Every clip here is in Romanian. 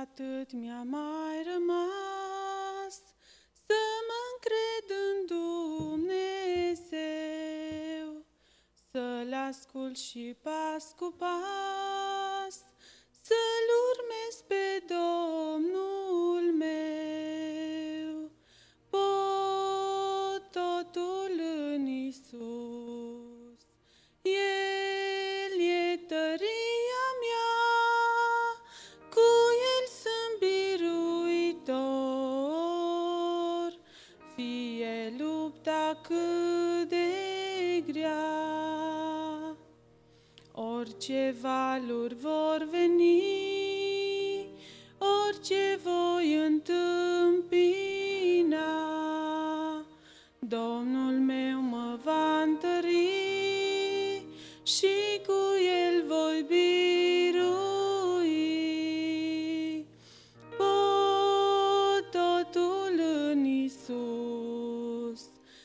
atât mi-a mai rămas, să mă încred în Dumnezeu, să-L ascult și pas cu pas, să-L urmez pe Domnul meu. Pot totul în Iisus, El e tăria mea, cu El sunt biruitor, fie lupta cât de grea. Orice valuri vor veni, orice voi întâmpina, Domnul meu mă va întări și cu El voi birui. Pot totul în Iisus,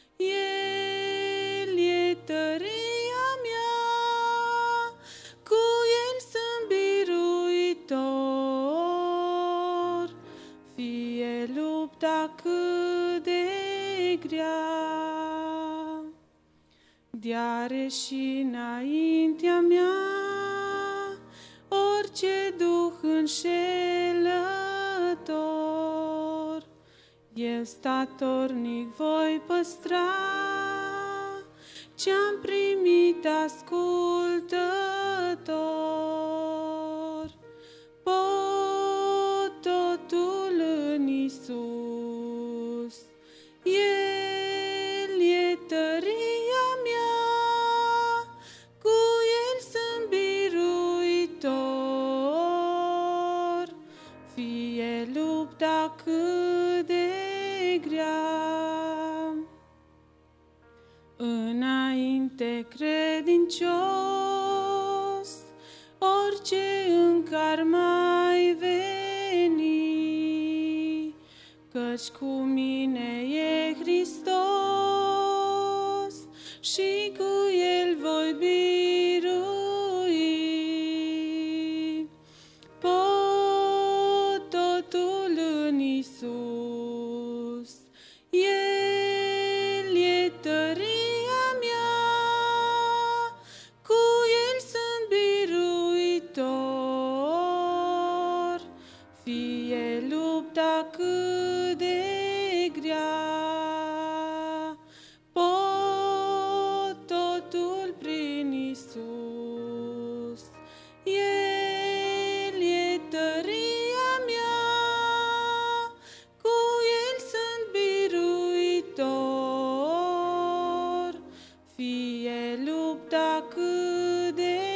El e tăria mea, cu El sunt biruitor, fie lupta cât de grea. De-are și înaintea mea orice duh înșelător, eu statornic voi păstra ce-am primit ascultător. Pot totul în Iisus, El e tăria mea, cu El sunt biruitor, fie lupta cât de grea. Înainte credincios, orice încă ar mai veni, căci cu mine e Hristos și cu El voi birui. Pot totul în Iisus, El e tăria mea, cu El sunt biruitor, fie lupta cât de grea. Pot totul prin Iisus, El e tăria mea, cu El sunt biruitor, fie lupta cât de